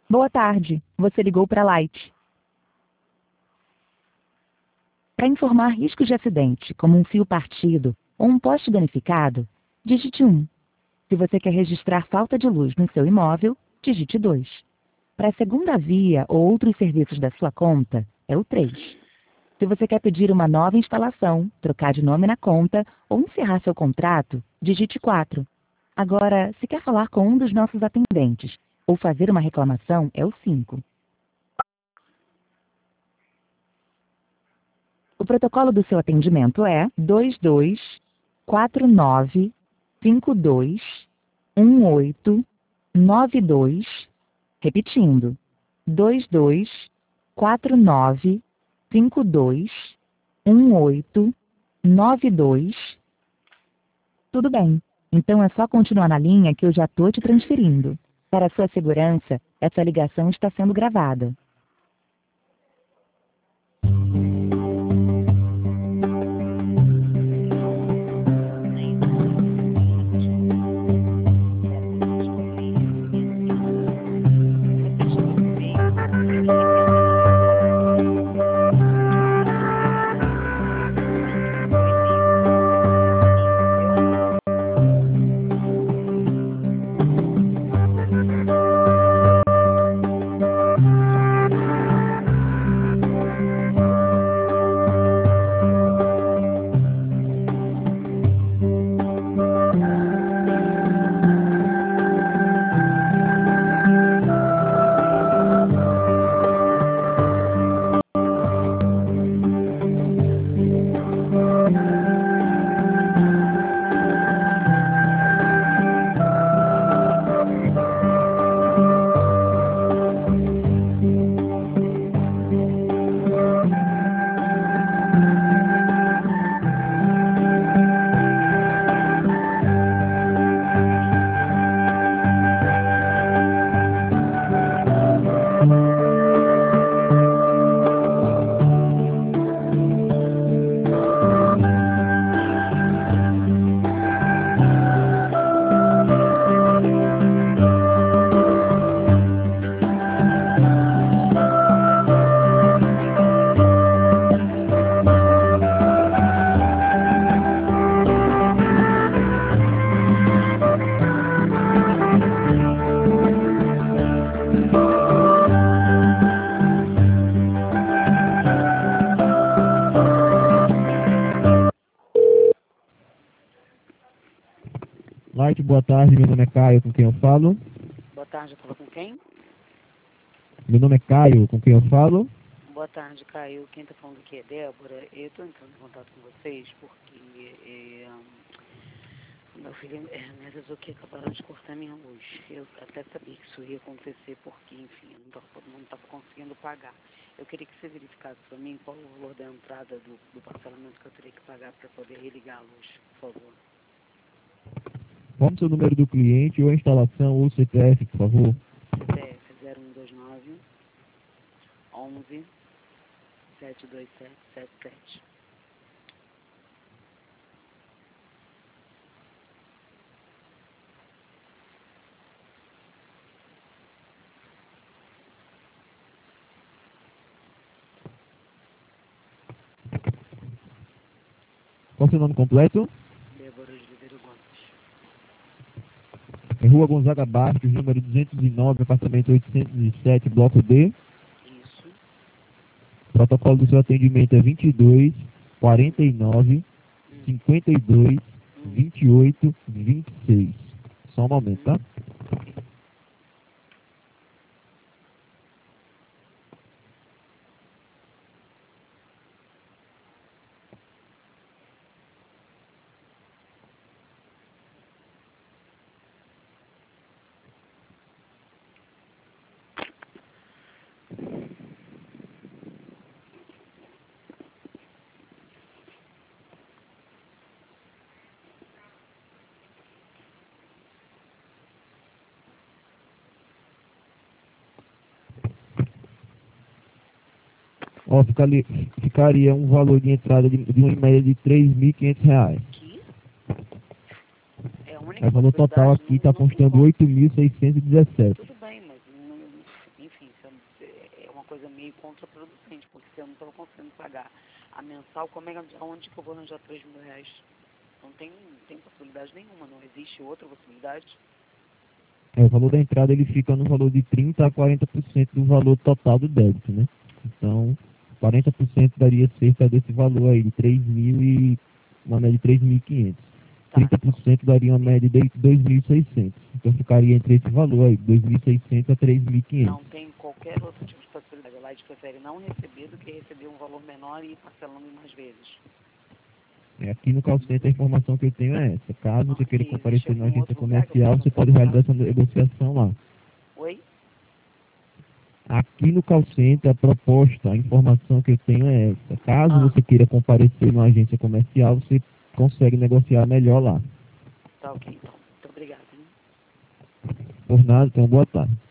Boa tarde, você ligou para a Light. Para informar riscos de acidente, como um fio partido ou um poste danificado, digite 1. Se você quer registrar falta de luz no seu imóvel, digite 2. Para a segunda via ou outros serviços da sua conta, é o 3. Se você quer pedir uma nova instalação, trocar de nome na conta ou encerrar seu contrato, digite 4. Agora, se quer falar com um dos nossos atendentes ou fazer uma reclamação, é o 5. O protocolo do seu atendimento é 2249521892. Repetindo, 2249521892. Tudo bem. Então é só continuar na linha que eu já estou te transferindo. Para sua segurança, essa ligação está sendo gravada. Light, boa tarde, meu nome é Caio, com quem eu falo? Boa tarde, eu falo com quem? Meu nome é Caio, com quem eu falo? Boa tarde, Caio. Quem está falando aqui é Débora. Eu estou entrando em contato com vocês porque meu filho me avisou que acabaram de cortar minha luz. Eu até sabia que isso ia acontecer porque, enfim, eu não estava conseguindo pagar. Eu queria que você verificasse para mim qual o valor da entrada do parcelamento que eu teria que pagar para poder religar a luz, por favor. Qual o seu número do cliente, ou a instalação, ou o CPF, por favor? CPF 0129 11 72777. Qual o seu nome completo? Débora de Ribeiro Gomes. É Rua Gonzaga Bastos, número 209, apartamento 807, bloco D. Isso. O protocolo do seu atendimento é 22 49 52 28 26. Só um momento, tá? Ó, ficaria um valor de entrada de uma média de R$ 3.500. Aqui é a única O valor total possibilidade. aqui está constando R$ 8.617. Tudo bem, mas contraproducente, porque se eu não estou conseguindo pagar a mensal, onde que eu vou arranjar 3 mil reais? Não tem possibilidade nenhuma, não existe outra possibilidade. O valor da entrada ele fica no valor de 30% a 40% do valor total do débito, né? Então, 40% daria cerca desse valor aí, de 3 mil e uma média de 3.500. Tá. 30% daria uma média de 2.600. Então, ficaria entre esse valor aí, 2.600 a 3.500. Não tem qualquer outro tipo de possibilidade. A Light prefere não receber do que receber um valor menor e ir parcelando em mais vezes. Aqui no call center a informação que eu tenho é essa. Caso você queira comparecer na agência outro lugar que eu comercial, possa você pode realizar essa negociação lá. Oi? Aqui no call center, a proposta, a informação que eu tenho é essa. Caso você queira comparecer numa agência comercial, você consegue negociar melhor lá. Tá ok, então. Muito obrigada. Por nada, então boa tarde.